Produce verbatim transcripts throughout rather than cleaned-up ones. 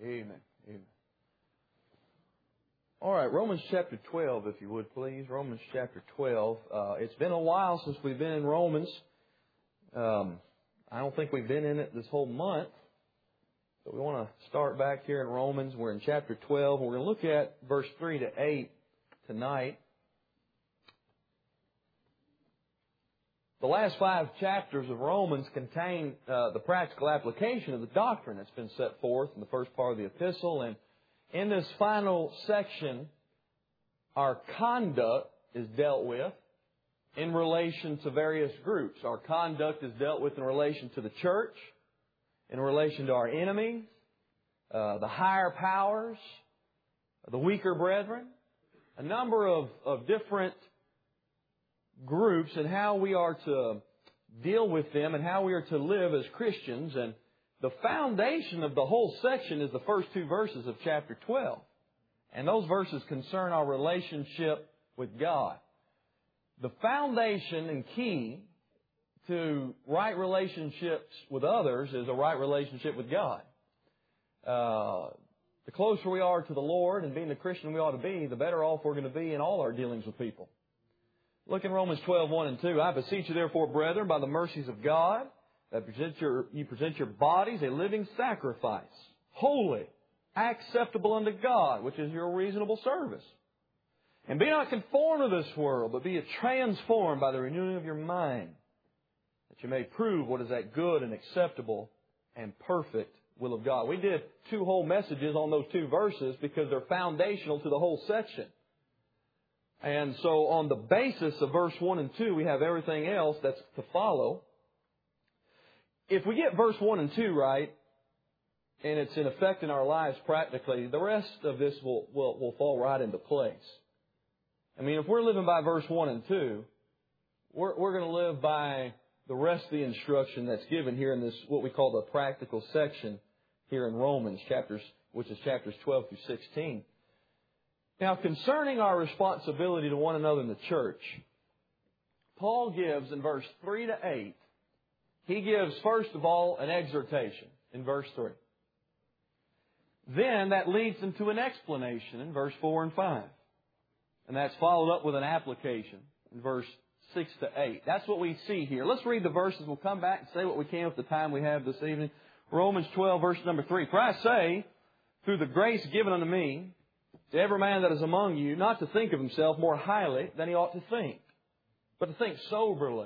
Amen. Amen. All right, Romans chapter twelve, if you would, please. Romans chapter twelve. Uh, it's been a while since we've been in Romans. Um, I don't think we've been in it this whole month. But we want to start back here in Romans. We're in chapter twelve. We're going to look at verse three to eight tonight. The last five chapters of Romans contain uh, the practical application of the doctrine that's been set forth in the first part of the epistle. And in this final section, our conduct is dealt with in relation to various groups. Our conduct is dealt with in relation to the church, in relation to our enemies, uh, the higher powers, the weaker brethren, a number of, of different groups and how we are to deal with them and how we are to live as Christians. And the foundation of the whole section is the first two verses of chapter twelve. And those verses concern our relationship with God. The foundation and key to right relationships with others is a right relationship with God. Uh, the closer we are to the Lord and being the Christian we ought to be, the better off we're going to be in all our dealings with people. Look in Romans twelve, one and two. I beseech you therefore, brethren, by the mercies of God, that present your, you present your bodies a living sacrifice, holy, acceptable unto God, which is your reasonable service. And be not conformed to this world, but be transformed by the renewing of your mind, that you may prove what is that good and acceptable and perfect will of God. We did two whole messages on those two verses because they're foundational to the whole section. And so on the basis of verse one and two, we have everything else that's to follow. If we get verse one and two right, and it's in effect in our lives practically, the rest of this will, will, will fall right into place. I mean, if we're living by verse one and two, we're, we're going to live by the rest of the instruction that's given here in this, what we call the practical section here in Romans, chapters, which is chapters twelve through sixteen. Now, concerning our responsibility to one another in the church, Paul gives in verse three to eight, he gives, first of all, an exhortation in verse three. Then that leads into an explanation in verse four and five. And that's followed up with an application in verse six to eight. That's what we see here. Let's read the verses. We'll come back and say what we can with the time we have this evening. Romans twelve, verse number three. For I say, through the grace given unto me, to every man that is among you, not to think of himself more highly than he ought to think, but to think soberly,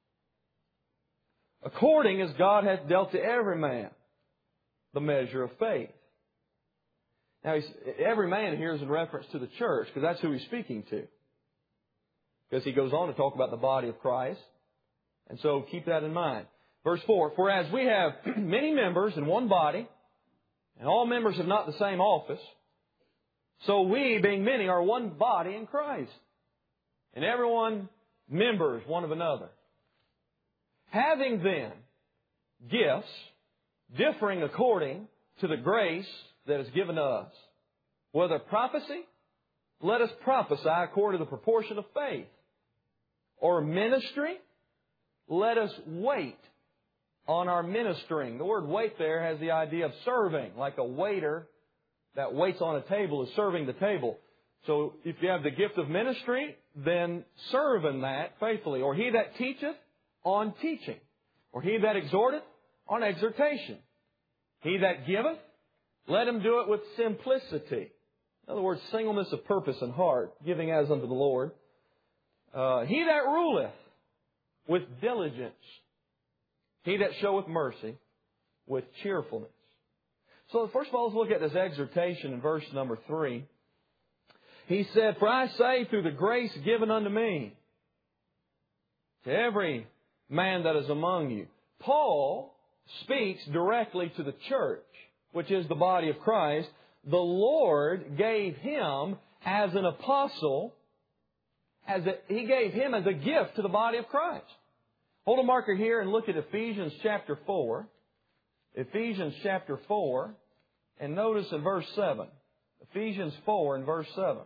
according as God hath dealt to every man the measure of faith. Now, he's, every man here is in reference to the church, because that's who he's speaking to. Because he goes on to talk about the body of Christ. And so keep that in mind. Verse four, for as we have many members in one body, and all members have not the same office, so we, being many, are one body in Christ, and everyone members one of another. Having then gifts differing according to the grace that is given to us, whether prophecy, let us prophesy according to the proportion of faith, or ministry, let us wait on our ministering. The word wait there has the idea of serving, like a waiter that waits on a table is serving the table. So if you have the gift of ministry, then serve in that faithfully. Or he that teacheth, on teaching. Or he that exhorteth, on exhortation. He that giveth, let him do it with simplicity. In other words, singleness of purpose and heart, giving as unto the Lord. Uh, he that ruleth, with diligence. He that showeth mercy, with cheerfulness. So first of all, let's look at this exhortation in verse number three. He said, for I say through the grace given unto me, to every man that is among you. Paul speaks directly to the church, which is the body of Christ. The Lord gave him as an apostle, as a, He gave him as a gift to the body of Christ. Hold a marker here and look at Ephesians chapter four. Ephesians chapter four, and notice in verse seven. Ephesians four and verse seven.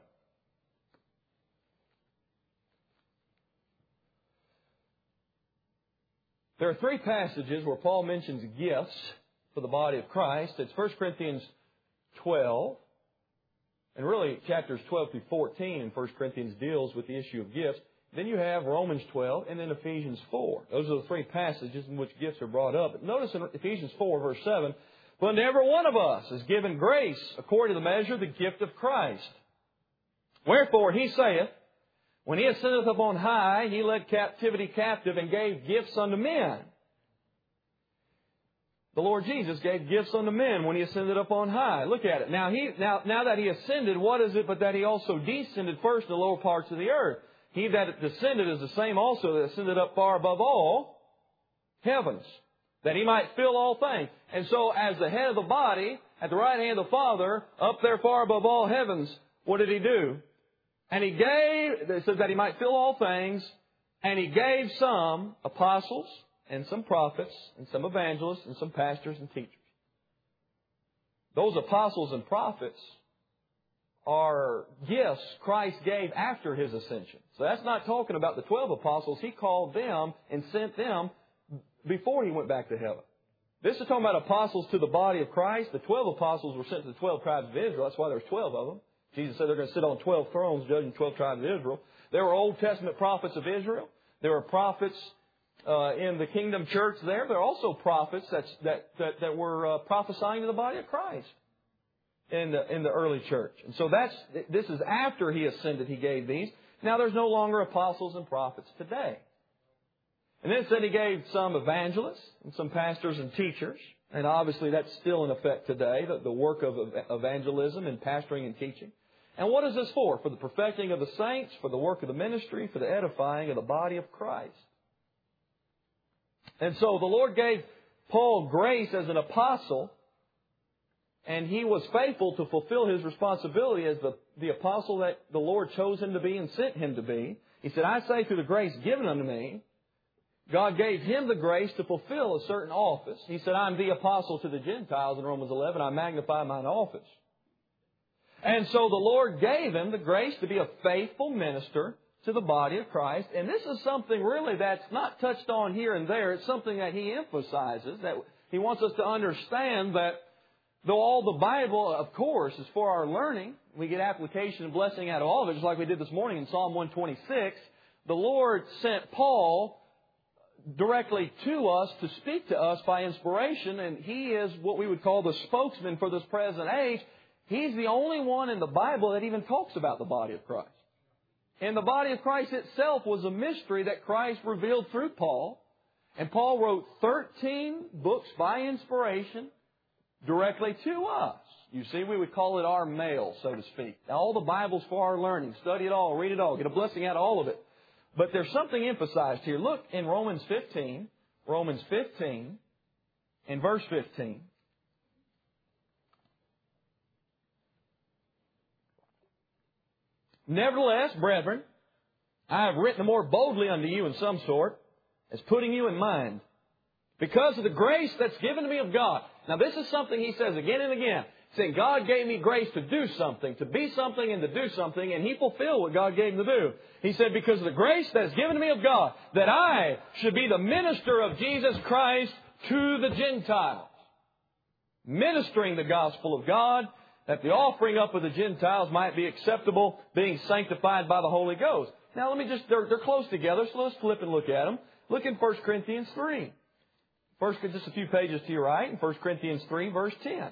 There are three passages where Paul mentions gifts for the body of Christ. It's First Corinthians twelve, and really chapters twelve through fourteen in First Corinthians deals with the issue of gifts. Then you have Romans twelve and then Ephesians four. Those are the three passages in which gifts are brought up. But notice in Ephesians four, verse seven, "But to every one of us is given grace according to the measure of the gift of Christ. Wherefore he saith, when he ascendeth up on high, he led captivity captive and gave gifts unto men." The Lord Jesus gave gifts unto men when He ascended up on high. Look at it. Now, he, now, now that He ascended, what is it but that He also descended first in the lower parts of the earth? He that descended is the same also that ascended up far above all heavens, that He might fill all things. And so, as the head of the body, at the right hand of the Father, up there far above all heavens, what did He do? And He gave, it says that He might fill all things, and He gave some apostles, and some prophets, and some evangelists, and some pastors and teachers. Those apostles and prophets are gifts Christ gave after His ascension. So that's not talking about the twelve apostles. He called them and sent them before He went back to heaven. This is talking about apostles to the body of Christ. The twelve apostles were sent to the twelve tribes of Israel. That's why there's twelve of them. Jesus said they're going to sit on twelve thrones judging twelve tribes of Israel. There were Old Testament prophets of Israel. There were prophets uh, in the kingdom church there. There are also prophets that's, that, that, that were uh, prophesying to the body of Christ in the, in the early church. And so that's, this is after He ascended, He gave these. Now there's no longer apostles and prophets today. And then it said He gave some evangelists and some pastors and teachers. And obviously that's still in effect today, the, the work of evangelism and pastoring and teaching. And what is this for? For the perfecting of the saints, for the work of the ministry, for the edifying of the body of Christ. And so the Lord gave Paul grace as an apostle, and he was faithful to fulfill his responsibility as the, the apostle that the Lord chose him to be and sent him to be. He said, "I say through the grace given unto me," God gave him the grace to fulfill a certain office. He said, "I'm the apostle to the Gentiles," in Romans eleven. "I magnify mine office." And so the Lord gave him the grace to be a faithful minister to the body of Christ. And this is something really that's not touched on here and there. It's something that he emphasizes, that he wants us to understand that though all the Bible, of course, is for our learning, we get application and blessing out of all of it, just like we did this morning in Psalm one twenty-six. The Lord sent Paul directly to us to speak to us by inspiration, and he is what we would call the spokesman for this present age. He's the only one in the Bible that even talks about the body of Christ. And the body of Christ itself was a mystery that Christ revealed through Paul. And Paul wrote thirteen books by inspiration directly to us. You see, we would call it our mail, so to speak. Now, all the Bible's for our learning. Study it all, read it all, get a blessing out of all of it. But there's something emphasized here. Look in Romans fifteen, Romans fifteen, in verse fifteen. "Nevertheless, brethren, I have written more boldly unto you in some sort, as putting you in mind, because of the grace that's given to me of God." Now, this is something he says again and again, saying, God gave me grace to do something, to be something and to do something, and he fulfilled what God gave him to do. He said, because of the grace that is given to me of God, that I should be the minister of Jesus Christ to the Gentiles, ministering the gospel of God, that the offering up of the Gentiles might be acceptable, being sanctified by the Holy Ghost. Now, let me just, they're, they're close together, so let's flip and look at them. Look in First Corinthians three. First, just a few pages to your right, in First Corinthians three, verse ten.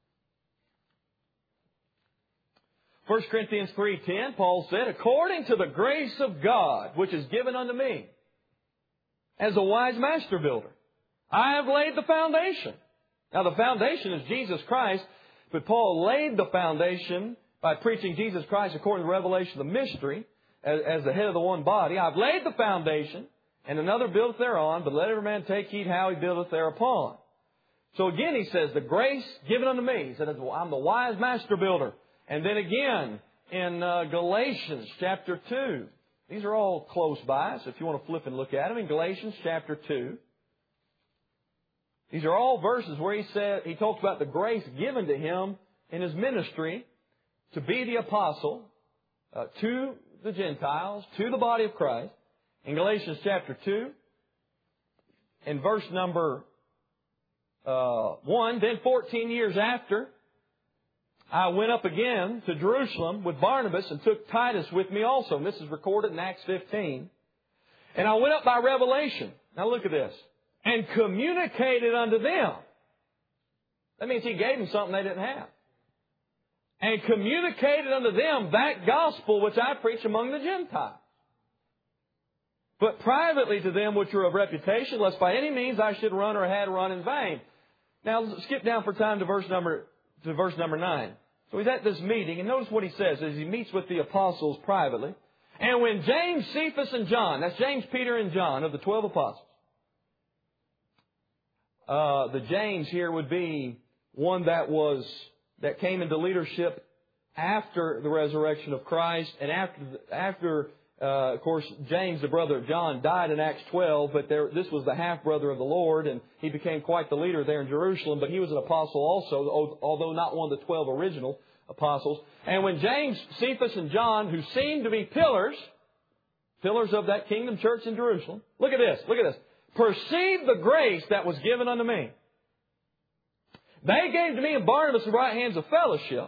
First Corinthians three ten, Paul said, "According to the grace of God, which is given unto me, as a wise master builder, I have laid the foundation." Now, the foundation is Jesus Christ, but Paul laid the foundation by preaching Jesus Christ according to the revelation of the mystery, as, as the head of the one body. "I've laid the foundation, and another buildeth thereon, but let every man take heed how he buildeth thereupon." So again, he says, the grace given unto me. He said, I'm the wise master builder. And then again, in uh, Galatians chapter two. These are all close by, so if you want to flip and look at them, in Galatians chapter two. These are all verses where he said, he talks about the grace given to him in his ministry to be the apostle uh, to the Gentiles, to the body of Christ. In Galatians chapter two, in verse number uh, one, "Then fourteen years after, I went up again to Jerusalem with Barnabas and took Titus with me also. And this is recorded in Acts fifteen. And I went up by revelation. Now look at this. And communicated unto them. That means he gave them something they didn't have. And communicated unto them that gospel which I preach among the Gentiles. But privately to them which are of reputation, lest by any means I should run or had run in vain. Now skip down for time to verse number to verse number nine. So he's at this meeting, and notice what he says as he meets with the apostles privately. And when James, Cephas, and John, that's James, Peter, and John of the twelve apostles. Uh, the James here would be one that was that came into leadership after the resurrection of Christ, and after after uh, of course James, the brother of John, died in Acts twelve. But there, this was the half brother of the Lord, and he became quite the leader there in Jerusalem. But he was an apostle also, although not one of the twelve original apostles. And when James, Cephas, and John, who seemed to be pillars, pillars of that kingdom church in Jerusalem, look at this, look at this, perceived the grace that was given unto me. They gave to me and Barnabas the right hands of fellowship,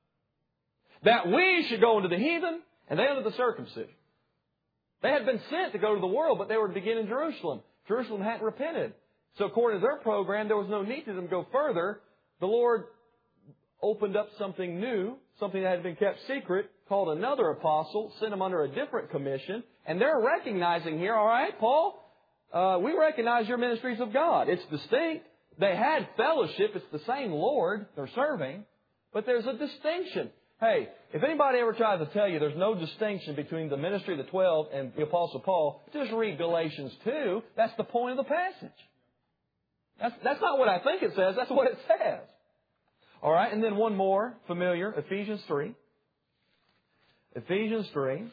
that we should go into the heathen, and they unto the circumcision. They had been sent to go to the world, but they were to begin in Jerusalem. Jerusalem hadn't repented. So according to their program, there was no need to them go further. The Lord opened up something new, something that had been kept secret, called another apostle, sent them under a different commission. And they're recognizing here, all right, Paul, uh, we recognize your ministries of God. It's distinct. They had fellowship. It's the same Lord they're serving. But there's a distinction. Hey, if anybody ever tries to tell you there's no distinction between the ministry of the twelve and the Apostle Paul, just read Galatians two. That's the point of the passage. That's, that's not what I think it says. That's what it says. All right, and then one more familiar, Ephesians three. Ephesians three,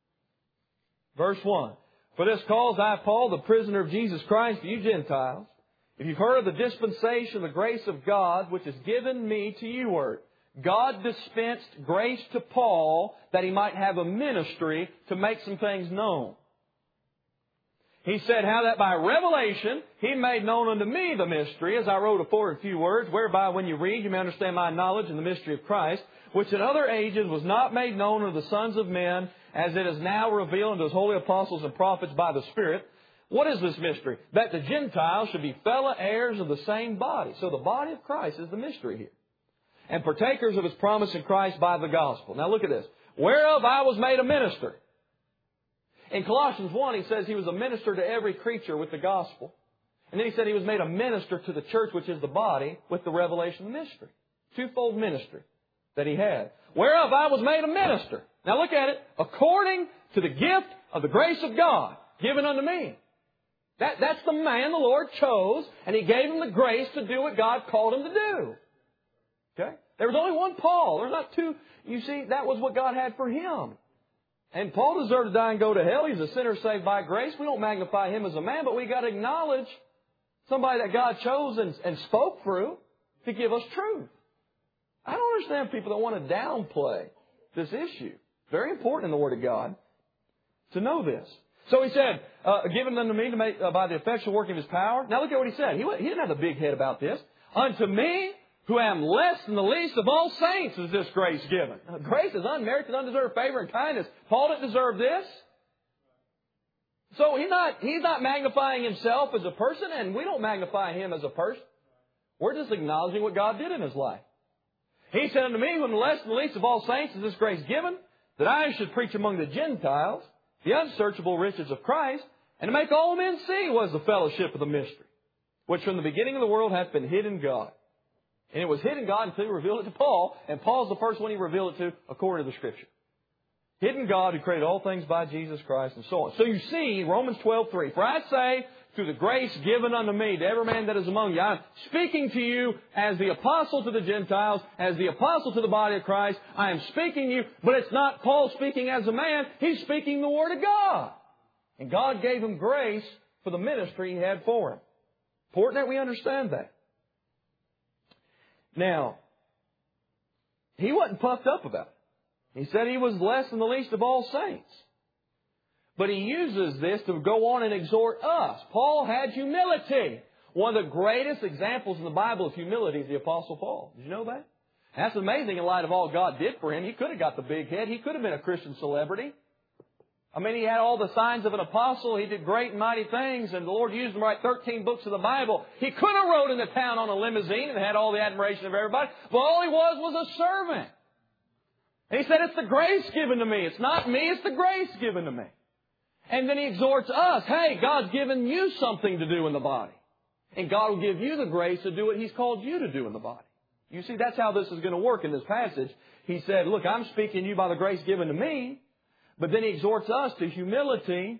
verse one. For this cause I, Paul, the prisoner of Jesus Christ, to you Gentiles, if you've heard of the dispensation of the grace of God, which is given me to you word. God dispensed grace to Paul that he might have a ministry to make some things known. He said how that by revelation he made known unto me the mystery, as I wrote afore in few words, whereby when you read you may understand my knowledge in the mystery of Christ, which in other ages was not made known unto the sons of men, as it is now revealed unto his holy apostles and prophets by the Spirit. What is this mystery? That the Gentiles should be fellow heirs of the same body. So the body of Christ is the mystery here. And partakers of his promise in Christ by the gospel. Now look at this. Whereof I was made a minister. In Colossians one, he says he was a minister to every creature with the gospel. And then he said he was made a minister to the church, which is the body, with the revelation of the mystery. Twofold ministry that he had. Whereof I was made a minister. Now look at it. According to the gift of the grace of God given unto me. That, that's the man the Lord chose, and he gave him the grace to do what God called him to do. Okay? There was only one Paul. There's not two. You see, that was what God had for him. And Paul deserved to die and go to hell. He's a sinner saved by grace. We don't magnify him as a man, but we got to acknowledge somebody that God chose and, and spoke through to give us truth. I don't understand people that want to downplay this issue. Very important in the Word of God to know this. So he said, uh, given unto me to make, uh, by the effectual working of his power. Now look at what he said. He, he didn't have a big head about this. Unto me, who am less than the least of all saints, is this grace given. Now, grace is unmerited, undeserved favor and kindness. Paul didn't deserve this. So he's not, he's not magnifying himself as a person, and we don't magnify him as a person. We're just acknowledging what God did in his life. He said unto me, who am less than the least of all saints, is this grace given, that I should preach among the Gentiles the unsearchable riches of Christ, and to make all men see what is the fellowship of the mystery, which from the beginning of the world hath been hid in God. And it was hid in God until he revealed it to Paul, and Paul's the first one he revealed it to according to the Scripture. Hidden God who created all things by Jesus Christ, and so on. So you see, Romans twelve three, for I say, through the grace given unto me, to every man that is among you, I am speaking to you as the apostle to the Gentiles, as the apostle to the body of Christ. I am speaking to you, but it's not Paul speaking as a man. He's speaking the Word of God. And God gave him grace for the ministry he had for him. Important that we understand that. Now, he wasn't puffed up about it. He said he was less than the least of all saints. But he uses this to go on and exhort us. Paul had humility. One of the greatest examples in the Bible of humility is the Apostle Paul. Did you know that? That's amazing in light of all God did for him. He could have got the big head. He could have been a Christian celebrity. I mean, he had all the signs of an apostle. He did great and mighty things, and the Lord used him to write thirteen books of the Bible. He could have rode into town on a limousine and had all the admiration of everybody, but all he was was a servant. And he said, it's the grace given to me. It's not me, it's the grace given to me. And then he exhorts us, hey, God's given you something to do in the body. And God will give you the grace to do what He's called you to do in the body. You see, that's how this is going to work in this passage. He said, look, I'm speaking to you by the grace given to me. But then he exhorts us to humility.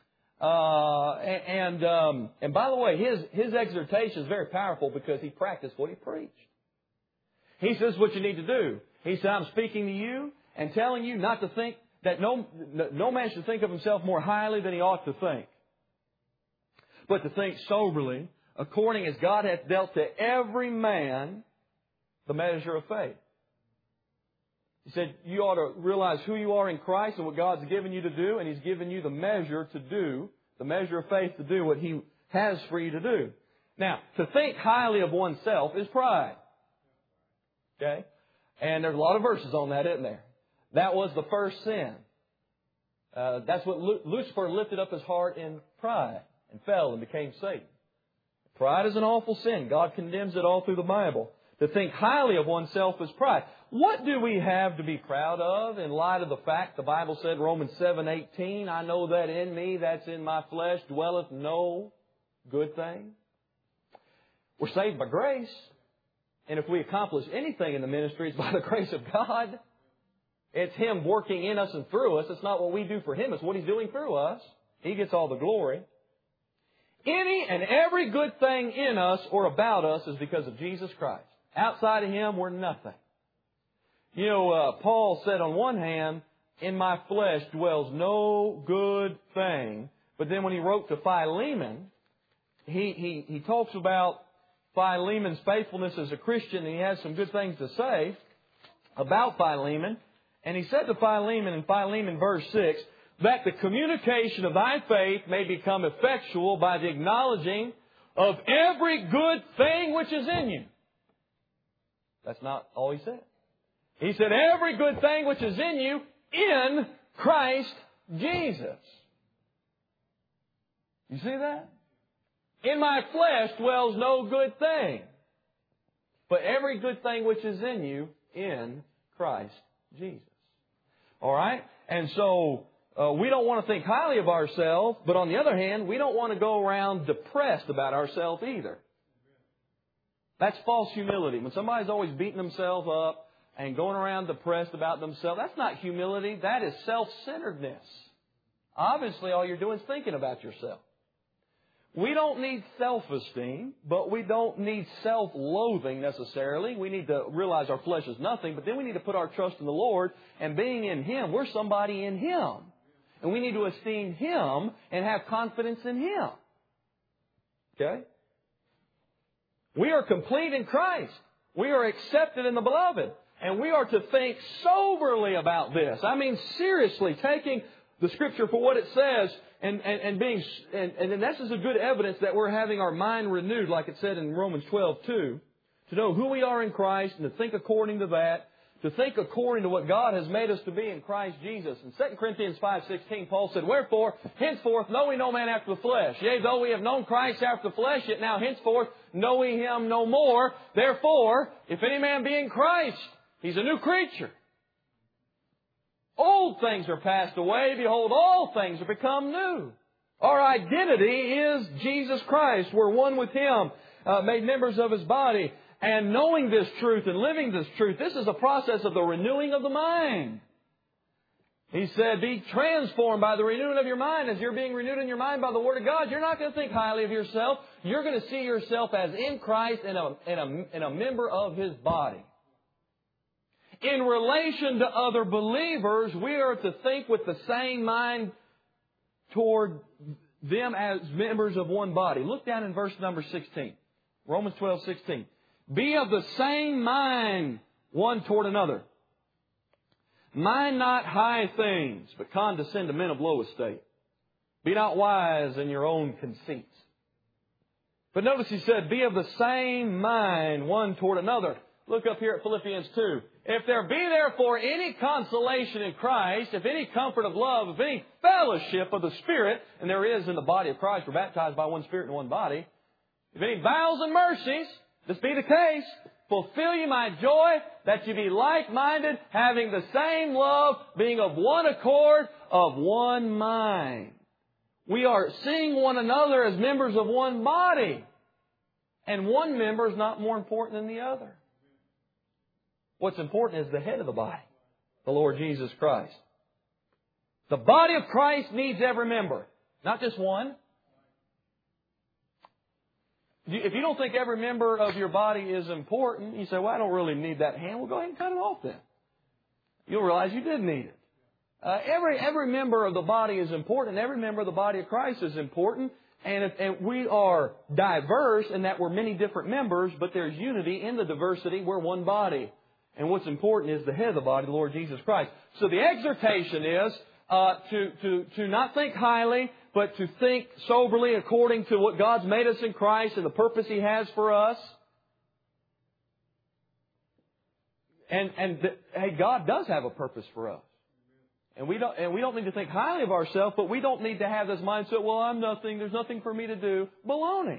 Uh, and, um, and by the way, his, his exhortation is very powerful because he practiced what he preached. He says what you need to do. He said, I'm speaking to you and telling you not to think that no, no man should think of himself more highly than he ought to think, but to think soberly, according as God hath dealt to every man the measure of faith. He said, you ought to realize who you are in Christ and what God's given you to do, and He's given you the measure to do, the measure of faith to do what He has for you to do. Now, to think highly of oneself is pride. Okay? And there's a lot of verses on that, isn't there? That was the first sin. Uh, that's what Lu- Lucifer lifted up his heart in pride and fell and became Satan. Pride is an awful sin. God condemns it all through the Bible. To think highly of oneself is pride. What do we have to be proud of in light of the fact the Bible said, Romans seven eighteen, I know that in me, that's in my flesh, dwelleth no good thing? We're saved by grace. And if we accomplish anything in the ministry, it's by the grace of God. It's Him working in us and through us. It's not what we do for Him. It's what He's doing through us. He gets all the glory. Any and every good thing in us or about us is because of Jesus Christ. Outside of Him, we're nothing. You know, uh, Paul said on one hand, in my flesh dwells no good thing. But then when he wrote to Philemon, he, he, he talks about Philemon's faithfulness as a Christian, and he has some good things to say about Philemon. And he said to Philemon in Philemon verse six, that the communication of thy faith may become effectual by the acknowledging of every good thing which is in you. That's not all he said. He said, every good thing which is in you in Christ Jesus. You see that? In my flesh dwells no good thing, but every good thing which is in you in Christ Jesus. All right? And so uh, we don't want to think highly of ourselves, but on the other hand, we don't want to go around depressed about ourselves either. That's false humility. When somebody's always beating themselves up and going around depressed about themselves, that's not humility. That is self-centeredness. Obviously, all you're doing is thinking about yourself. We don't need self-esteem, but we don't need self-loathing necessarily. We need to realize our flesh is nothing, but then we need to put our trust in the Lord, and being in Him, we're somebody in Him. And we need to esteem Him and have confidence in Him. Okay? We are complete in Christ. We are accepted in the Beloved. And we are to think soberly about this. I mean, seriously, taking the Scripture for what it says and, and, and being, and, and this is a good evidence that we're having our mind renewed, like it said in Romans twelve two, to know who we are in Christ and to think according to that, to think according to what God has made us to be in Christ Jesus. In Second Corinthians five sixteen, Paul said, wherefore, henceforth know we no man after the flesh. Yea, though we have known Christ after the flesh, yet now henceforth know we Him no more. Therefore, if any man be in Christ, he's a new creature. Old things are passed away. Behold, all things are become new. Our identity is Jesus Christ. We're one with Him, uh, made members of His body. And knowing this truth and living this truth, this is a process of the renewing of the mind. He said, be transformed by the renewing of your mind. As you're being renewed in your mind by the Word of God, you're not going to think highly of yourself. You're going to see yourself as in Christ and a, and a, and a member of His body. In relation to other believers, we are to think with the same mind toward them as members of one body. Look down in verse number sixteen. Romans twelve sixteen. Be of the same mind one toward another. Mind not high things, but condescend to men of low estate. Be not wise in your own conceits. But notice he said, be of the same mind one toward another. Look up here at Philippians two. If there be therefore any consolation in Christ, if any comfort of love, if any fellowship of the Spirit, and there is in the body of Christ, we're baptized by one Spirit in one body, if any vows and mercies, this be the case, fulfill ye my joy, that ye be like-minded, having the same love, being of one accord, of one mind. We are seeing one another as members of one body. And one member is not more important than the other. What's important is the head of the body, the Lord Jesus Christ. The body of Christ needs every member, not just one. If you don't think every member of your body is important, you say, well, I don't really need that hand. Well, go ahead and cut it off then. You'll realize you did need it. Uh, every, every member of the body is important. Every member of the body of Christ is important. And, if, and we are diverse in that we're many different members, but there's unity in the diversity. We're one body. And what's important is the head of the body, the Lord Jesus Christ. So the exhortation is uh, to, to, to not think highly, but to think soberly according to what God's made us in Christ and the purpose He has for us. And, and the, hey, God does have a purpose for us. And we don't, and we don't need to think highly of ourselves, but we don't need to have this mindset, well, I'm nothing, there's nothing for me to do. Baloney.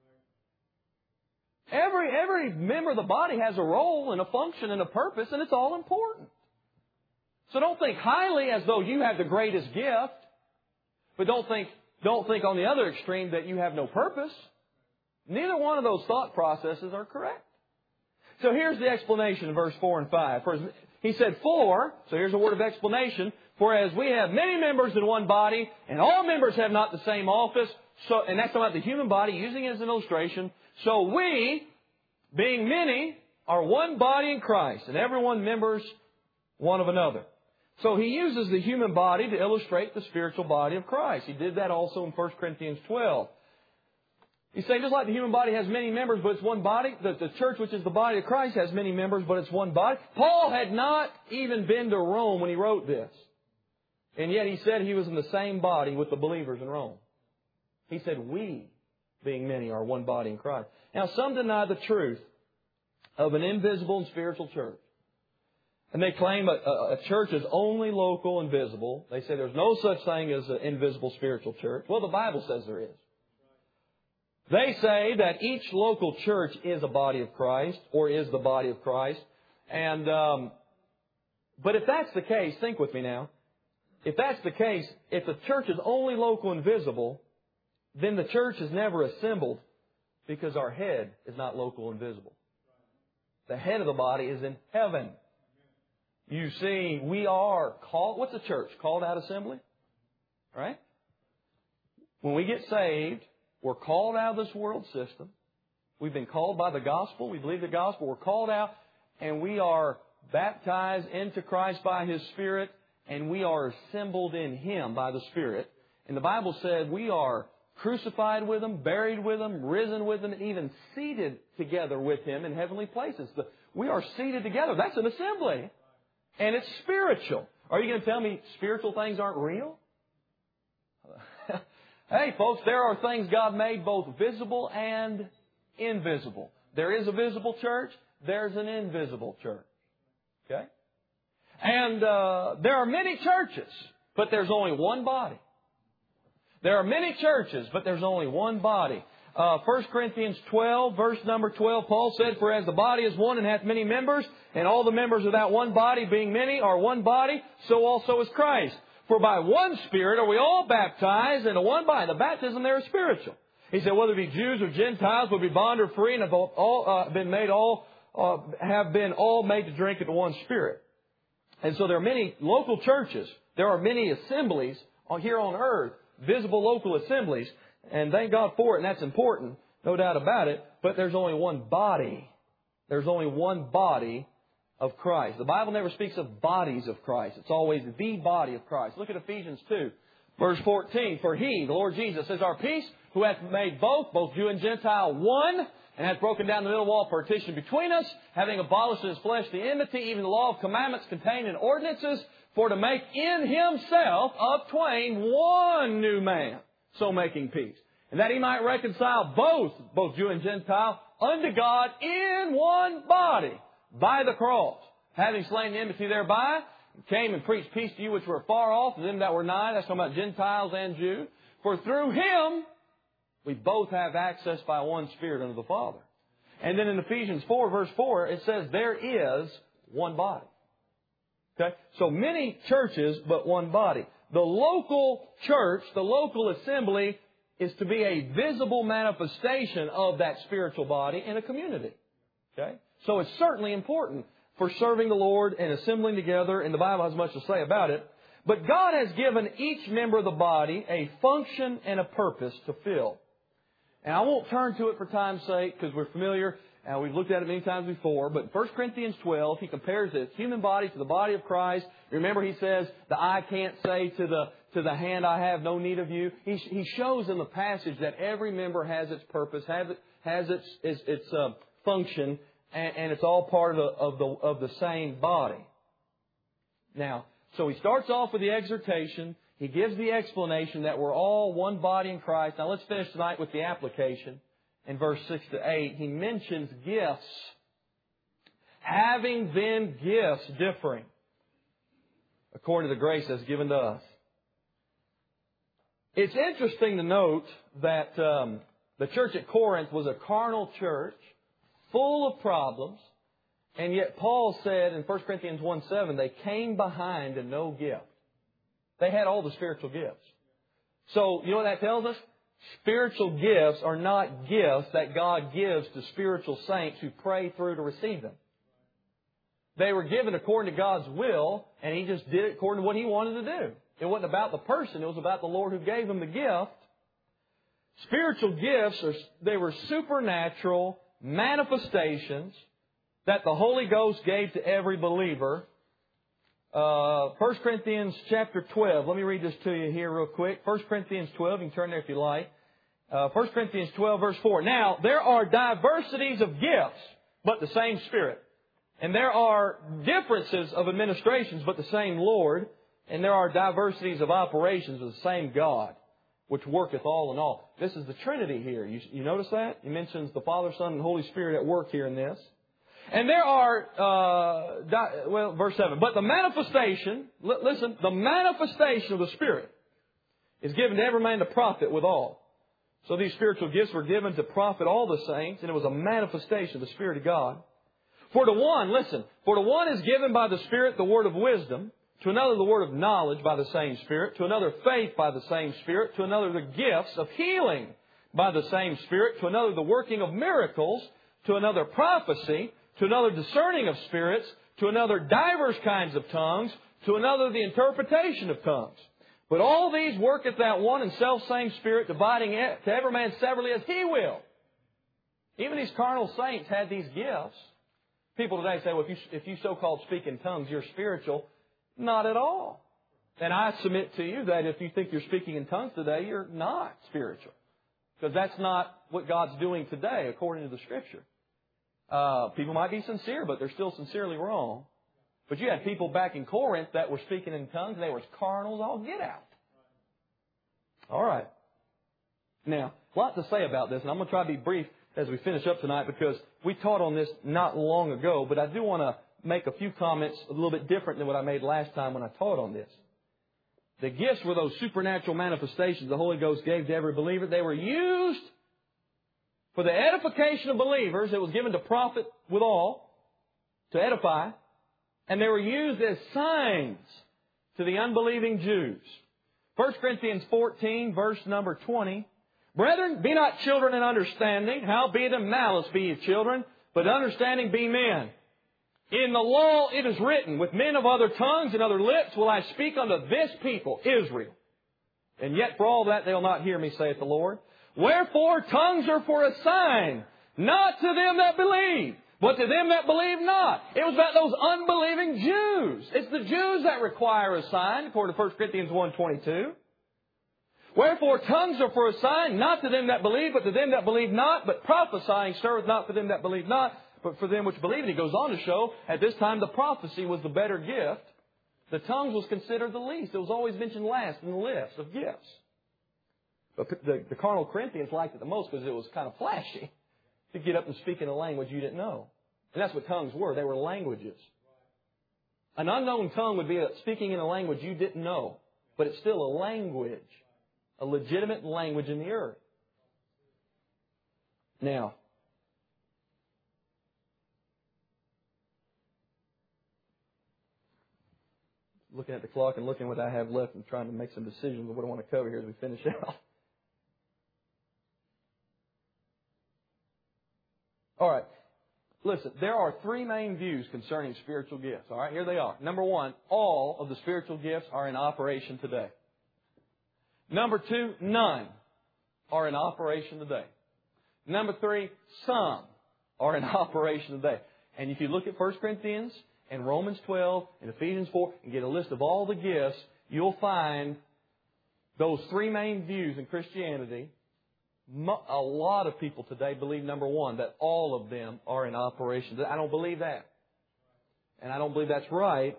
Every, every member of the body has a role and a function and a purpose, and it's all important. So don't think highly as though you have the greatest gift, but don't think, don't think on the other extreme that you have no purpose. Neither one of those thought processes are correct. So here's the explanation in verse four and five. For, he said, for, so here's a word of explanation, for as we have many members in one body, and all members have not the same office, so, and that's talking about the human body, using it as an illustration, so we, being many, are one body in Christ, and everyone members one of another. So he uses the human body to illustrate the spiritual body of Christ. He did that also in First Corinthians twelve. He's saying just like the human body has many members, but it's one body, the, the church, which is the body of Christ, has many members, but it's one body. Paul had not even been to Rome when he wrote this. And yet he said he was in the same body with the believers in Rome. He said, we, being many, are one body in Christ. Now, some deny the truth of an invisible and spiritual church. And they claim a, a, a church is only local and visible. They say there's no such thing as an invisible spiritual church. Well, the Bible says there is. They say that each local church is a body of Christ, or is the body of Christ. And, um, but if that's the case, think with me now. If that's the case, if the church is only local and visible, then the church is never assembled because our head is not local and visible. The head of the body is in heaven. You see, we are called, what's a church? Called out assembly? Right? When we get saved, we're called out of this world system. We've been called by the gospel. We believe the gospel. We're called out and we are baptized into Christ by His Spirit, and we are assembled in Him by the Spirit. And the Bible said we are crucified with Him, buried with Him, risen with Him, and even seated together with Him in heavenly places. The, we are seated together. That's an assembly. And it's spiritual. Are you going to tell me spiritual things aren't real? Hey, folks, there are things God made both visible and invisible. There is a visible church. There's an invisible church. Okay? And uh, there are many churches, but there's only one body. There are many churches, but there's only one body. Uh, First Corinthians twelve, verse number twelve, Paul said, for as the body is one and hath many members, and all the members of that one body, being many, are one body, so also is Christ. For by one Spirit are we all baptized into one body. The baptism there is spiritual. He said, whether it be Jews or Gentiles, whether it be bond or free, and have all uh, been made all uh, have been all made to drink into one Spirit. And so there are many local churches. There are many assemblies here on earth, visible local assemblies, and thank God for it, and that's important, no doubt about it. But there's only one body. There's only one body of Christ. The Bible never speaks of bodies of Christ. It's always the body of Christ. Look at Ephesians two, verse fourteen. For He, the Lord Jesus, is our peace, who hath made both, both Jew and Gentile, one, and hath broken down the middle wall of partition between us, having abolished in His flesh the enmity, even the law of commandments contained in ordinances, for to make in Himself of twain one new man, so making peace. And that He might reconcile both, both Jew and Gentile, unto God in one body, by the cross, having slain the enmity thereby, came and preached peace to you which were far off, to them that were nigh. That's talking about Gentiles and Jews. For through Him, we both have access by one Spirit unto the Father. And then in Ephesians four, verse four, it says, there is one body. Okay? So many churches, but one body. The local church, the local assembly, is to be a visible manifestation of that spiritual body in a community. Okay? So it's certainly important for serving the Lord and assembling together, and the Bible has much to say about it. But God has given each member of the body a function and a purpose to fill. And I won't turn to it for time's sake because we're familiar and we've looked at it many times before. But First Corinthians twelve, he compares the human body to the body of Christ. Remember, he says, the eye can't say to the to the hand, I have no need of you. He, he shows in the passage that every member has its purpose, has, it, has its its, its uh, function, and, and it's all part of the, of the of the same body. Now, so he starts off with the exhortation. He gives the explanation that we're all one body in Christ. Now let's finish tonight with the application. In verse six to eight, he mentions gifts. Having then gifts differing, according to the grace that's given to us. It's interesting to note that um, the church at Corinth was a carnal church, full of problems, and yet Paul said in First Corinthians one seven, they came behind in no gift. They had all the spiritual gifts. So, you know what that tells us? Spiritual gifts are not gifts that God gives to spiritual saints who pray through to receive them. They were given according to God's will, and He just did it according to what He wanted to do. It wasn't about the person. It was about the Lord who gave them the gift. Spiritual gifts, are, they were supernatural manifestations that the Holy Ghost gave to every believer. Uh, First Corinthians chapter twelve. Let me read this to you here real quick. First Corinthians twelve. You can turn there if you like. Uh, First Corinthians twelve, verse four. Now, there are diversities of gifts, but the same Spirit. And there are differences of administrations, but the same Lord. And there are diversities of operations, but the same God, which worketh all in all. This is the Trinity here. You, you notice that? He mentions the Father, Son, and Holy Spirit at work here in this. And there are, uh, di- well, verse seven. But the manifestation, li- listen, the manifestation of the Spirit is given to every man to profit withal. So these spiritual gifts were given to profit all the saints, and it was a manifestation of the Spirit of God. For to one, listen, for to one is given by the Spirit the word of wisdom, to another the word of knowledge by the same Spirit, to another faith by the same Spirit, to another the gifts of healing by the same Spirit, to another the working of miracles, to another prophecy, to another discerning of spirits, to another divers kinds of tongues, to another the interpretation of tongues. But all these worketh that one and selfsame Spirit, dividing it to every man severally as He will. Even these carnal saints had these gifts. People today say, well, if you, if you so-called speak in tongues, you're spiritual. Not at all. And I submit to you that if you think you're speaking in tongues today, you're not spiritual. Because that's not what God's doing today, according to the Scripture. Uh, people might be sincere, but they're still sincerely wrong. But you had people back in Corinth that were speaking in tongues, and they were as carnal as all get out. All right. Now, a lot to say about this, and I'm going to try to be brief as we finish up tonight because we taught on this not long ago, but I do want to make a few comments a little bit different than what I made last time when I taught on this. The gifts were those supernatural manifestations the Holy Ghost gave to every believer. They were used for the edification of believers. It was given to profit withal, to edify. And they were used as signs to the unbelieving Jews. First Corinthians fourteen, verse number twenty. Brethren, be not children in understanding, howbeit in malice be ye children, but understanding be men. In the law it is written, with men of other tongues and other lips will I speak unto this people, Israel. And yet for all that they'll not hear me, saith the Lord. Wherefore tongues are for a sign, not to them that believe, but to them that believe not. It was about those unbelieving Jews. It's the Jews that require a sign, according to First Corinthians one twenty-two. Wherefore tongues are for a sign, not to them that believe, but to them that believe not. But prophesying serveth not for them that believe not, but for them which believe. And he goes on to show, at this time the prophecy was the better gift. The tongues was considered the least. It was always mentioned last in the list of gifts. But the, the carnal Corinthians liked it the most because it was kind of flashy to get up and speak in a language you didn't know. And that's what tongues were. They were languages. An unknown tongue would be a, speaking in a language you didn't know. But it's still a language. A legitimate language in the earth. Now, looking at the clock and looking at what I have left and trying to make some decisions of what I want to cover here as we finish out. All right. Listen, there are three main views concerning spiritual gifts. All right, here they are. Number one, all of the spiritual gifts are in operation today. Number two, none are in operation today. Number three, some are in operation today. And if you look at First Corinthians and Romans twelve and Ephesians four and get a list of all the gifts, you'll find those three main views in Christianity. A lot of people today believe, number one, that all of them are in operation. I don't believe that. And I don't believe that's right.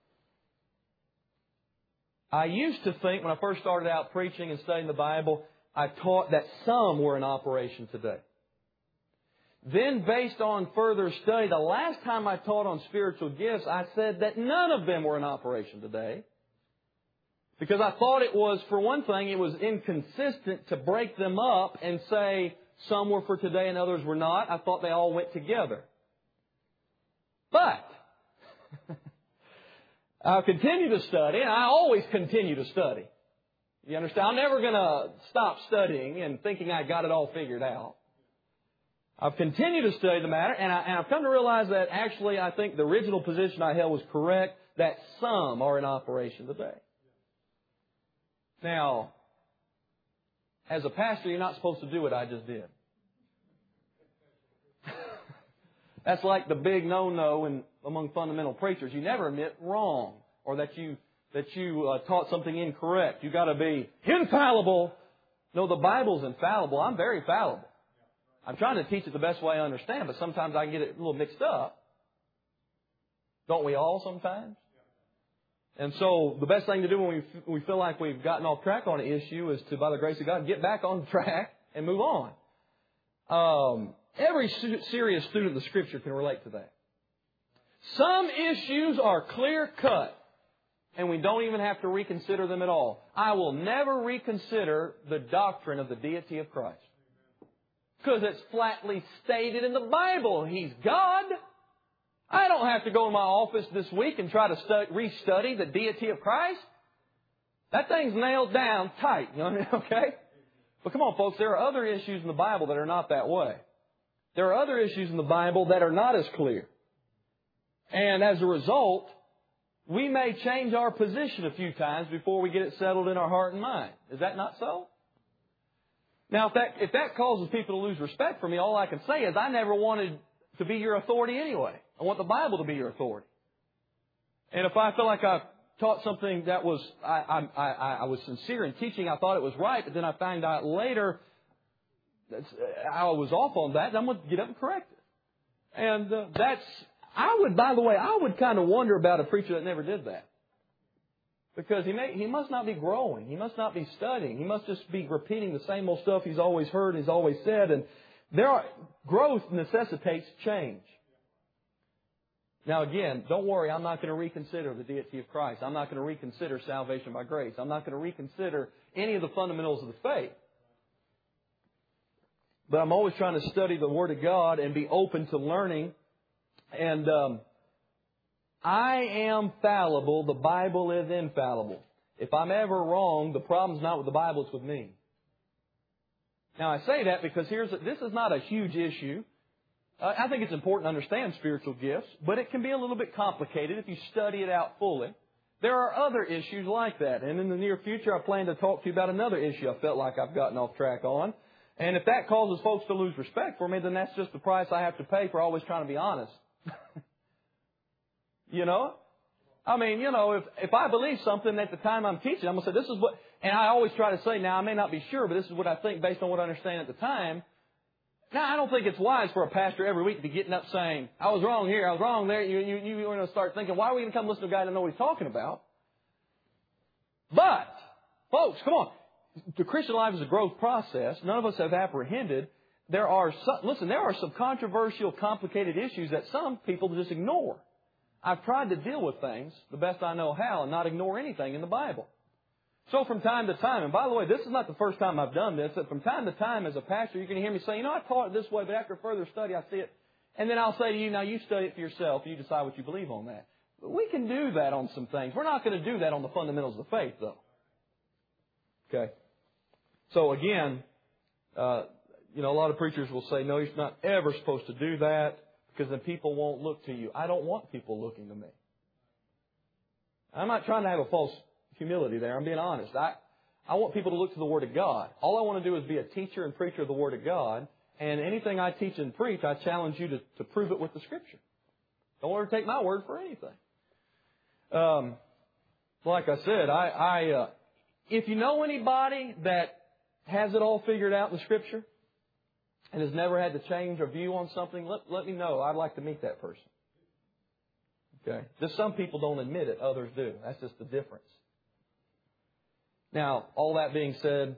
I used to think when I first started out preaching and studying the Bible, I taught that some were in operation today. Then, based on further study, the last time I taught on spiritual gifts, I said that none of them were in operation today. Because I thought it was, for one thing, it was inconsistent to break them up and say some were for today and others were not. I thought they all went together. But I'll continue to study, and I always continue to study. You understand? I'm never going to stop studying and thinking I got it all figured out. I've continued to study the matter, and, I, and I've come to realize that actually I think the original position I held was correct, that some are in operation today. Now, as a pastor, you're not supposed to do what I just did. That's like the big no-no in, among fundamental preachers. You never admit wrong or that you that you uh, taught something incorrect. You've got to be infallible. No, the Bible's infallible. I'm very fallible. I'm trying to teach it the best way I understand, but sometimes I get it a little mixed up. Don't we all sometimes? And so the best thing to do when we, when we feel like we've gotten off track on an issue is to, by the grace of God, get back on track and move on. Um, every serious student of the Scripture can relate to that. Some issues are clear-cut, and we don't even have to reconsider them at all. I will never reconsider the doctrine of the deity of Christ. Because it's flatly stated in the Bible. He's God. I don't have to go in my office this week and try to stu- restudy the deity of Christ. That thing's nailed down tight. You know what I mean? Okay? But come on, folks, there are other issues in the Bible that are not that way. There are other issues in the Bible that are not as clear. And as a result, we may change our position a few times before we get it settled in our heart and mind. Is that not so? Now, if that, if that causes people to lose respect for me, all I can say is I never wanted to be your authority anyway. I want the Bible to be your authority. And if I feel like I taught something that was, I, I, I, I was sincere in teaching, I thought it was right, but then I found out later that I was off on that, then I'm going to get up and correct it. And uh, that's, I would, by the way, I would kind of wonder about a preacher that never did that. Because he may, he must not be growing. He must not be studying. He must just be repeating the same old stuff he's always heard, he's always said. And there are, growth necessitates change. Now again, don't worry, I'm not going to reconsider the deity of Christ. I'm not going to reconsider salvation by grace. I'm not going to reconsider any of the fundamentals of the faith. But I'm always trying to study the Word of God and be open to learning. And um, I am fallible. The Bible is infallible. If I'm ever wrong, the problem's not with the Bible, it's with me. Now I say that because here's a, this is not a huge issue. Uh, I think it's important to understand spiritual gifts, but it can be a little bit complicated if you study it out fully. There are other issues like that, and in the near future I plan to talk to you about another issue I felt like I've gotten off track on. And if that causes folks to lose respect for me, then that's just the price I have to pay for always trying to be honest. You know? I mean, you know, if, if I believe something at the time I'm teaching, I'm going to say, this is what, and I always try to say, now I may not be sure, but this is what I think based on what I understand at the time. Now, I don't think it's wise for a pastor every week to be getting up saying, I was wrong here, I was wrong there. You, you, you're going to start thinking, why are we going to come listen to a guy that knows what he's talking about? But, folks, come on. The Christian life is a growth process. None of us have apprehended there are some, listen, there are some controversial, complicated issues that some people just ignore. I've tried to deal with things the best I know how and not ignore anything in the Bible. So from time to time, and by the way, this is not the first time I've done this, but from time to time as a pastor, you're going to hear me say, you know, I taught it this way, but after further study, I see it. And then I'll say to you, now you study it for yourself. You decide what you believe on that. But we can do that on some things. We're not going to do that on the fundamentals of the faith, though. Okay. So again, uh, you know, a lot of preachers will say, no, you're not ever supposed to do that because then people won't look to you. I don't want people looking to me. I'm not trying to have a false humility there. I'm being honest. I, I want people to look to the Word of God. All I want to do is be a teacher and preacher of the Word of God. And anything I teach and preach, I challenge you to, to prove it with the Scripture. Don't ever take my word for anything. Um, like I said, I, I uh, if you know anybody that has it all figured out in the Scripture and has never had to change a view on something, let, let me know. I'd like to meet that person. Okay? Just some people don't admit it. Others do. That's just the difference. Now, all that being said,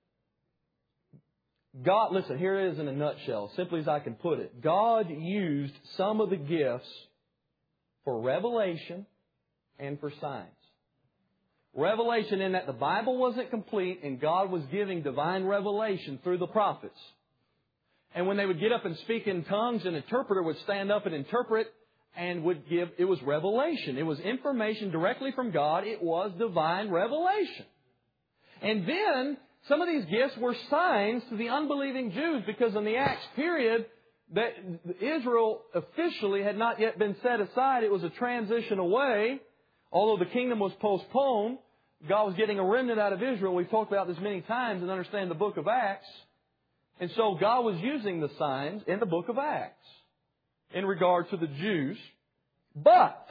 God, listen, here it is in a nutshell, simply as I can put it. God used some of the gifts for revelation and for signs. Revelation in that the Bible wasn't complete and God was giving divine revelation through the prophets. And when they would get up and speak in tongues, an interpreter would stand up and interpret and would give, it was revelation. It was information directly from God. It was divine revelation. And then some of these gifts were signs to the unbelieving Jews because in the Acts period, that Israel officially had not yet been set aside. It was a transition away. Although the kingdom was postponed, God was getting a remnant out of Israel. We've talked about this many times and understand the book of Acts. And so God was using the signs in the book of Acts in regard to the Jews. But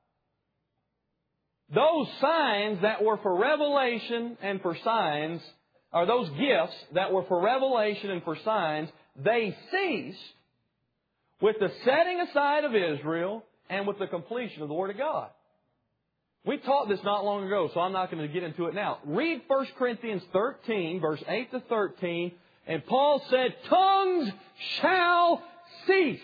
those signs that were for revelation and for signs, or those gifts that were for revelation and for signs, they ceased with the setting aside of Israel and with the completion of the Word of God. We taught this not long ago, so I'm not going to get into it now. Read First Corinthians thirteen, verse eight to thirteen, and Paul said, tongues shall cease.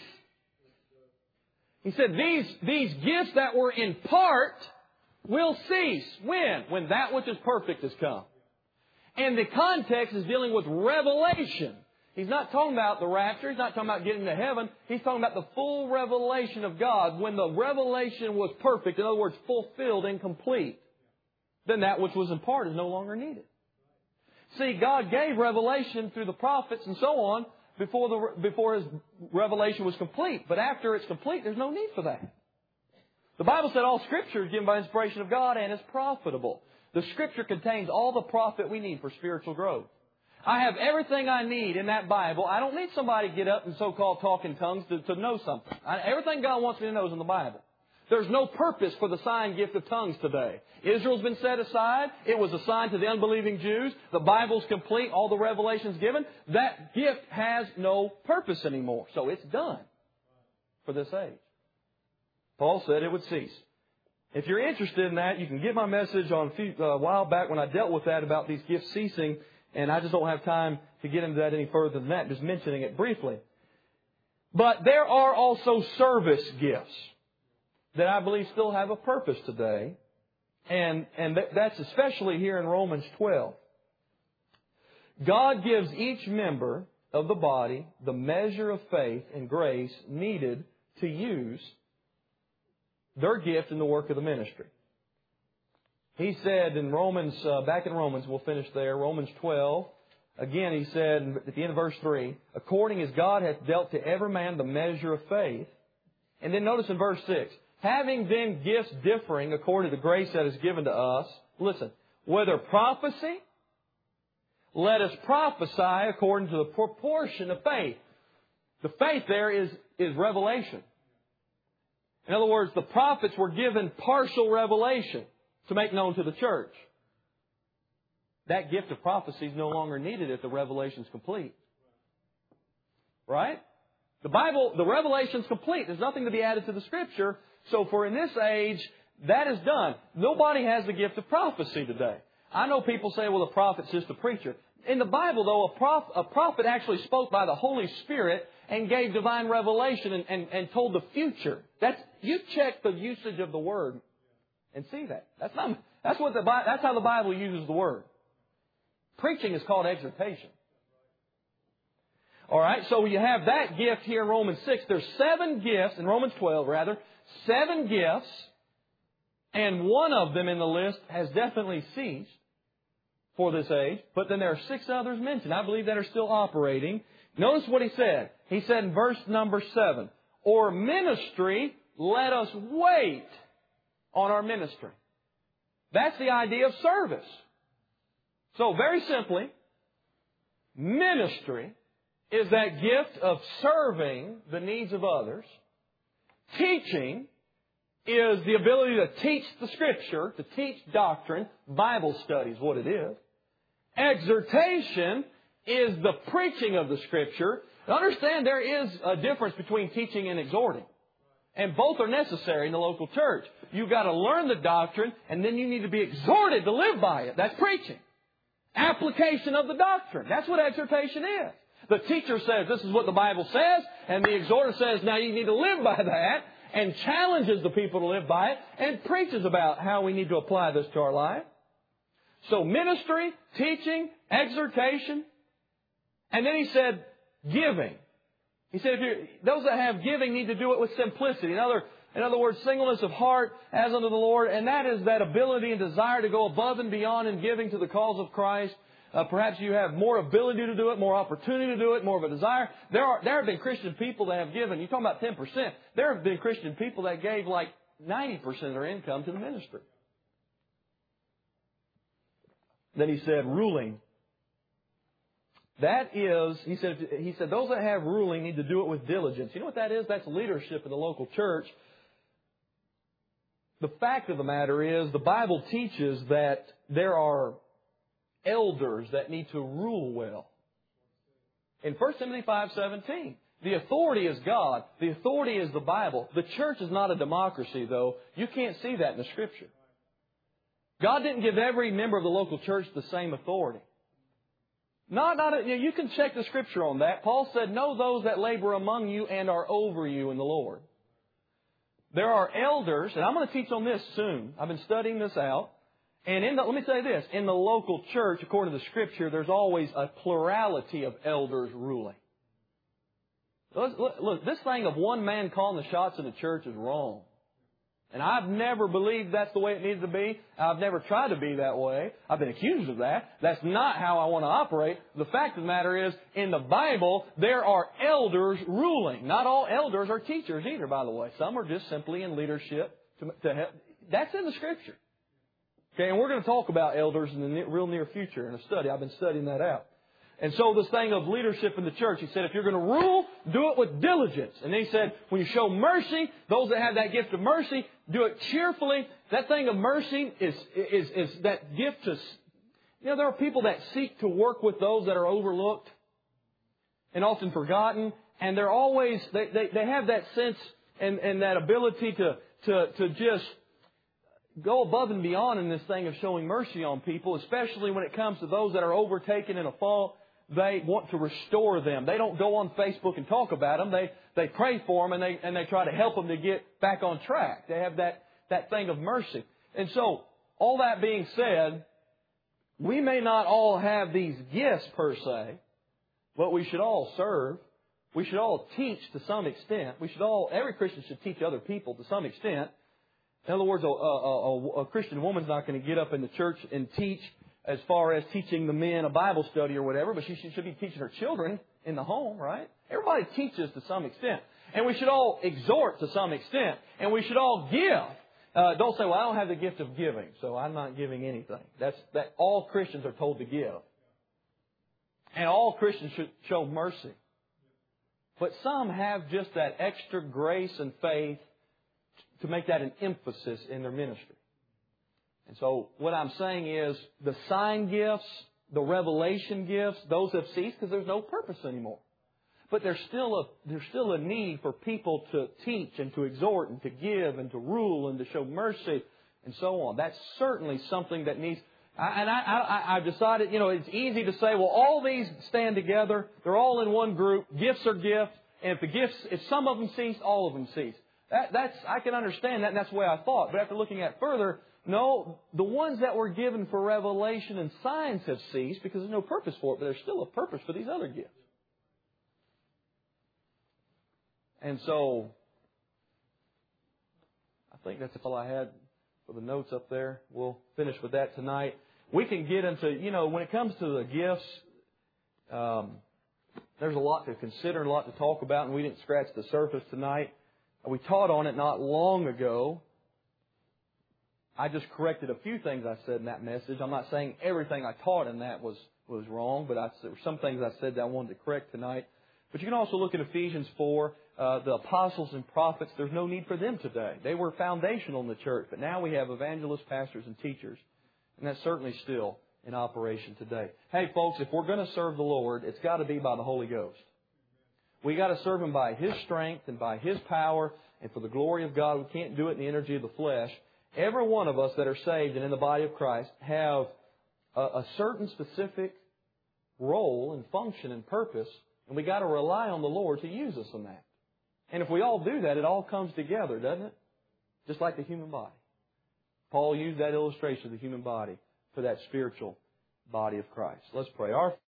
He said, these, these gifts that were in part will cease. When? When that which is perfect has come. And the context is dealing with revelation. He's not talking about the rapture. He's not talking about getting to heaven. He's talking about the full revelation of God. When the revelation was perfect, in other words, fulfilled and complete, then that which was in part is no longer needed. See, God gave revelation through the prophets and so on before the before His revelation was complete. But after it's complete, there's no need for that. The Bible said all Scripture is given by inspiration of God and is profitable. The Scripture contains all the profit we need for spiritual growth. I have everything I need in that Bible. I don't need somebody to get up and so-called talk in tongues to, to know something. I, everything God wants me to know is in the Bible. There's no purpose for the sign gift of tongues today. Israel's been set aside. It was assigned to the unbelieving Jews. The Bible's complete. All the revelation's given. That gift has no purpose anymore. So it's done for this age. Paul said it would cease. If you're interested in that, you can get my message on a, few, uh, a while back when I dealt with that about these gifts ceasing. And I just don't have time to get into that any further than that, just mentioning it briefly. But there are also service gifts that I believe still have a purpose today. And, and that's especially here in Romans twelve. God gives each member of the body the measure of faith and grace needed to use their gift in the work of the ministry. He said in Romans, uh, back in Romans, we'll finish there, Romans twelve. Again, he said at the end of verse three, according as God hath dealt to every man the measure of faith. And then notice in verse six, having then gifts differing according to the grace that is given to us, listen, whether prophecy, let us prophesy according to the proportion of faith. The faith there is, is revelation. In other words, the prophets were given partial revelation to make known to the church. That gift of prophecy is no longer needed if the revelation is complete. Right? The Bible, the revelation is complete. There's nothing to be added to the Scripture. So for in this age, that is done. Nobody has the gift of prophecy today. I know people say, well, the prophet's just a preacher. In the Bible, though, a, prof, a prophet actually spoke by the Holy Spirit and gave divine revelation and, and, and told the future. That's, you check the usage of the Word and see that. That's not, that's what the, that's how the Bible uses the Word. Preaching is called exhortation. All right, so you have that gift here in Romans six. There's seven gifts, in Romans twelve rather, seven gifts, and one of them in the list has definitely ceased for this age, but then there are six others mentioned, I believe, that are still operating. Notice what he said. He said in verse number seven, or ministry, let us wait on our ministry. That's the idea of service. So very simply, ministry is that gift of serving the needs of others. Teaching is the ability to teach the Scripture, to teach doctrine. Bible study is what it is. Exhortation is the preaching of the Scripture. Understand there is a difference between teaching and exhorting. And both are necessary in the local church. You've got to learn the doctrine, and then you need to be exhorted to live by it. That's preaching. Application of the doctrine. That's what exhortation is. The teacher says, this is what the Bible says, and the exhorter says, now you need to live by that, and challenges the people to live by it, and preaches about how we need to apply this to our life. So ministry, teaching, exhortation, and then he said, giving. He said, if you're, those that have giving need to do it with simplicity. In other, in other words, singleness of heart as unto the Lord, and that is that ability and desire to go above and beyond in giving to the cause of Christ. Uh, perhaps you have more ability to do it, more opportunity to do it, more of a desire. There are there have been Christian people that have given. You're talking about ten percent. There have been Christian people that gave like ninety percent of their income to the ministry. Then he said, ruling. That is, he said, he said, those that have ruling need to do it with diligence. You know what that is? That's leadership in the local church. The fact of the matter is, the Bible teaches that there are elders that need to rule well. In First Timothy five seventeen, the authority is God. The authority is the Bible. The church is not a democracy, though. You can't see that in the Scripture. God didn't give every member of the local church the same authority. Not, not, you know, you can check the Scripture on that. Paul said, know those that labor among you and are over you in the Lord. There are elders, and I'm going to teach on this soon. I've been studying this out. And in the, let me say this, in the local church, according to the Scripture, there's always a plurality of elders ruling. Look, look, look, this thing of one man calling the shots in the church is wrong. And I've never believed that's the way it needs to be. I've never tried to be that way. I've been accused of that. That's not how I want to operate. The fact of the matter is, in the Bible, there are elders ruling. Not all elders are teachers either, by the way. Some are just simply in leadership to, to help. That's in the Scripture. Okay, and we're going to talk about elders in the near, real near future in a study. I've been studying that out. And so this thing of leadership in the church, he said, if you're going to rule, do it with diligence. And then he said, when you show mercy, those that have that gift of mercy, do it cheerfully. That thing of mercy is, is, is that gift to, you know, there are people that seek to work with those that are overlooked and often forgotten. And they're always, they, they, they have that sense and, and that ability to, to, to just go above and beyond in this thing of showing mercy on people, especially when it comes to those that are overtaken in a fault. They want to restore them. They don't go on Facebook and talk about them. They they pray for them and they and they try to help them to get back on track. They have that, that thing of mercy. And so, all that being said, we may not all have these gifts per se, but we should all serve. We should all teach to some extent. We should all, every Christian should teach other people to some extent. In other words, a, a, a, a Christian woman's not going to get up in the church and teach as far as teaching the men a Bible study or whatever, but she should be teaching her children in the home, right? Everybody teaches to some extent. And we should all exhort to some extent. And we should all give. Uh, don't say, well, I don't have the gift of giving, so I'm not giving anything. That's that. All Christians are told to give. And all Christians should show mercy. But some have just that extra grace and faith to make that an emphasis in their ministry. And so what I'm saying is the sign gifts, the revelation gifts, those have ceased because there's no purpose anymore. But there's still a there's still a need for people to teach and to exhort and to give and to rule and to show mercy and so on. That's certainly something that needs. I, and I, I, I've decided, you know, it's easy to say, well, all these stand together. They're all in one group. Gifts are gifts. And if the gifts, if some of them cease, all of them cease. That, that's, I can understand that, and that's the way I thought. But after looking at it further, no, the ones that were given for revelation and signs have ceased because there's no purpose for it, but there's still a purpose for these other gifts. And so, I think that's all I had for the notes up there. We'll finish with that tonight. We can get into, you know, when it comes to the gifts, um, there's a lot to consider and a lot to talk about, and we didn't scratch the surface tonight. We taught on it not long ago. I just corrected a few things I said in that message. I'm not saying everything I taught in that was, was wrong, but I, there were some things I said that I wanted to correct tonight. But you can also look at Ephesians four. Uh, the apostles and prophets, there's no need for them today. They were foundational in the church, but now we have evangelists, pastors, and teachers. And that's certainly still in operation today. Hey, folks, if we're going to serve the Lord, it's got to be by the Holy Ghost. We got to serve Him by His strength and by His power and for the glory of God. We can't do it in the energy of the flesh. Every one of us that are saved and in the body of Christ have a, a certain specific role and function and purpose, and we got to rely on the Lord to use us in that. And if we all do that, it all comes together, doesn't it? Just like the human body. Paul used that illustration of the human body for that spiritual body of Christ. Let's pray. Our